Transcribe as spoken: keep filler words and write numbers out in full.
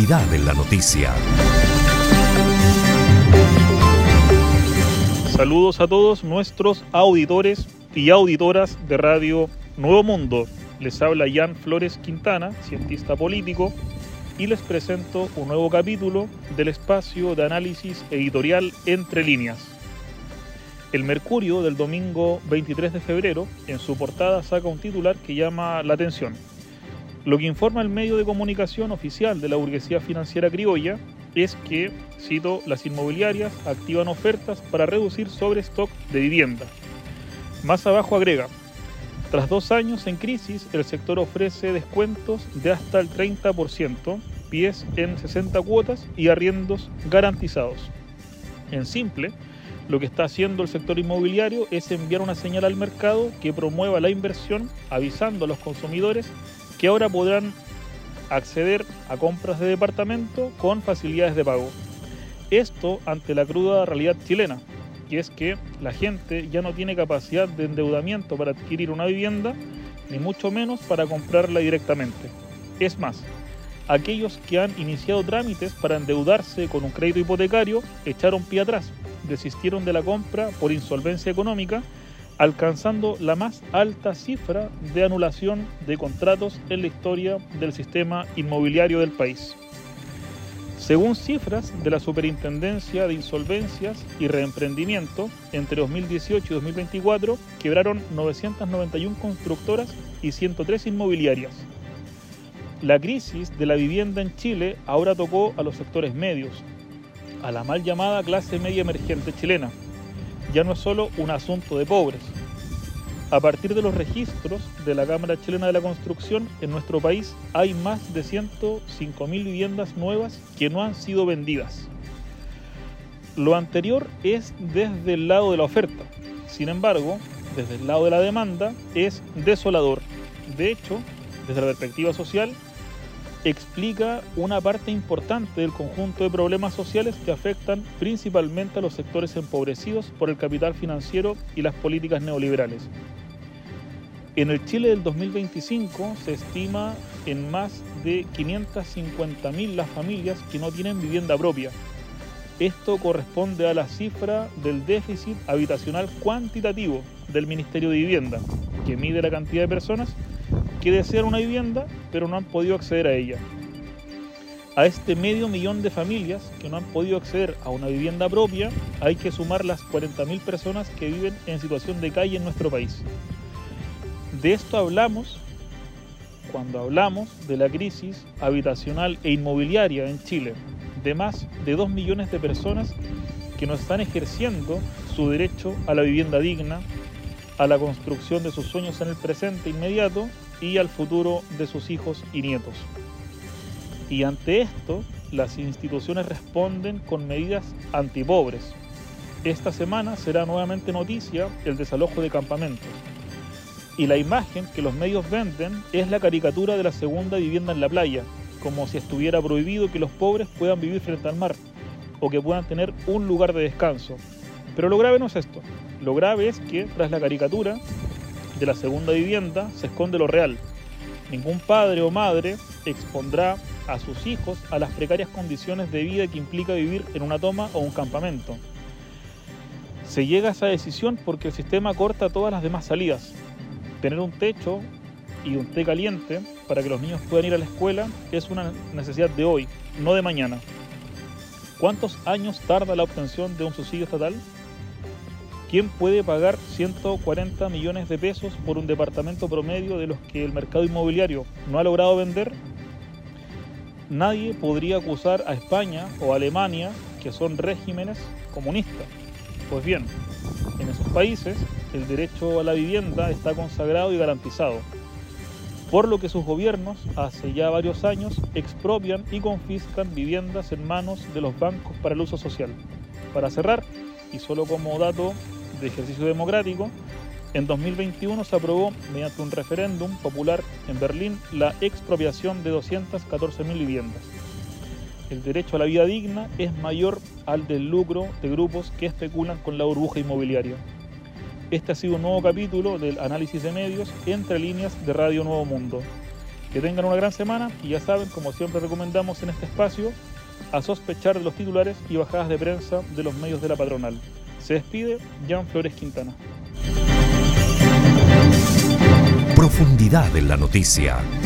Actualidad en la noticia. Saludos a todos nuestros auditores y auditoras de Radio Nuevo Mundo. Les habla Jan Flores Quintana, cientista político, y les presento un nuevo capítulo del espacio de análisis editorial Entre Líneas. El Mercurio del domingo veintitrés de febrero, en su portada, saca un titular que llama la atención. Lo que informa el medio de comunicación oficial de la burguesía financiera criolla es que, cito, las inmobiliarias activan ofertas para reducir sobrestock de vivienda. Más abajo agrega, tras dos años en crisis, el sector ofrece descuentos de hasta el treinta por ciento, pies en sesenta cuotas y arriendos garantizados. En simple, lo que está haciendo el sector inmobiliario es enviar una señal al mercado que promueva la inversión, avisando a los consumidores que ahora podrán acceder a compras de departamento con facilidades de pago. Esto ante la cruda realidad chilena, que es que la gente ya no tiene capacidad de endeudamiento para adquirir una vivienda, ni mucho menos para comprarla directamente. Es más, aquellos que han iniciado trámites para endeudarse con un crédito hipotecario echaron pie atrás, desistieron de la compra por insolvencia económica, alcanzando la más alta cifra de anulación de contratos en la historia del sistema inmobiliario del país. Según cifras de la Superintendencia de Insolvencias y Reemprendimiento, entre dos mil dieciocho y dos mil veinticuatro quebraron novecientas noventa y una constructoras y ciento tres inmobiliarias. La crisis de la vivienda en Chile ahora tocó a los sectores medios, a la mal llamada clase media emergente chilena. Ya no es solo un asunto de pobres. A partir de los registros de la Cámara Chilena de la Construcción, en nuestro país hay más de ciento cinco mil viviendas nuevas que no han sido vendidas. Lo anterior es desde el lado de la oferta. Sin embargo, desde el lado de la demanda es desolador. De hecho, desde la perspectiva social, explica una parte importante del conjunto de problemas sociales que afectan principalmente a los sectores empobrecidos por el capital financiero y las políticas neoliberales. En el Chile del dos mil veinticinco se estima en más de quinientas cincuenta mil las familias que no tienen vivienda propia. Esto corresponde a la cifra del déficit habitacional cuantitativo del Ministerio de Vivienda, que mide la cantidad de personas que desean una vivienda pero no han podido acceder a ella. A este medio millón de familias que no han podido acceder a una vivienda propia hay que sumar las cuarenta mil personas que viven en situación de calle en nuestro país. De esto hablamos cuando hablamos de la crisis habitacional e inmobiliaria en Chile, de más de dos millones de personas que no están ejerciendo su derecho a la vivienda digna, a la construcción de sus sueños en el presente inmediato y al futuro de sus hijos y nietos. Y ante esto, las instituciones responden con medidas antipobres. Esta semana será nuevamente noticia el desalojo de campamentos. Y la imagen que los medios venden es la caricatura de la segunda vivienda en la playa, como si estuviera prohibido que los pobres puedan vivir frente al mar o que puedan tener un lugar de descanso. Pero lo grave no es esto. Lo grave es que tras la caricatura de la segunda vivienda se esconde lo real. Ningún padre o madre expondrá a sus hijos a las precarias condiciones de vida que implica vivir en una toma o un campamento. Se llega a esa decisión porque el sistema corta todas las demás salidas. Tener un techo y un té caliente para que los niños puedan ir a la escuela es una necesidad de hoy, no de mañana. ¿Cuántos años tarda la obtención de un subsidio estatal? ¿Quién puede pagar ciento cuarenta millones de pesos por un departamento promedio de los que el mercado inmobiliario no ha logrado vender? Nadie podría acusar a España o a Alemania, que son regímenes comunistas. Pues bien, en esos países el derecho a la vivienda está consagrado y garantizado, por lo que sus gobiernos hace ya varios años expropian y confiscan viviendas en manos de los bancos para el uso social. Para cerrar, y solo como dato de ejercicio democrático, en dos mil veintiuno se aprobó mediante un referéndum popular en Berlín la expropiación de doscientas catorce mil viviendas. El derecho a la vida digna es mayor al del lucro de grupos que especulan con la burbuja inmobiliaria. Este ha sido un nuevo capítulo del análisis de medios Entre Líneas de Radio Nuevo Mundo. Que tengan una gran semana y ya saben, como siempre recomendamos en este espacio, a sospechar de los titulares y bajadas de prensa de los medios de la patronal. Se despide Jan Flores Quintana. Profundidad en la noticia.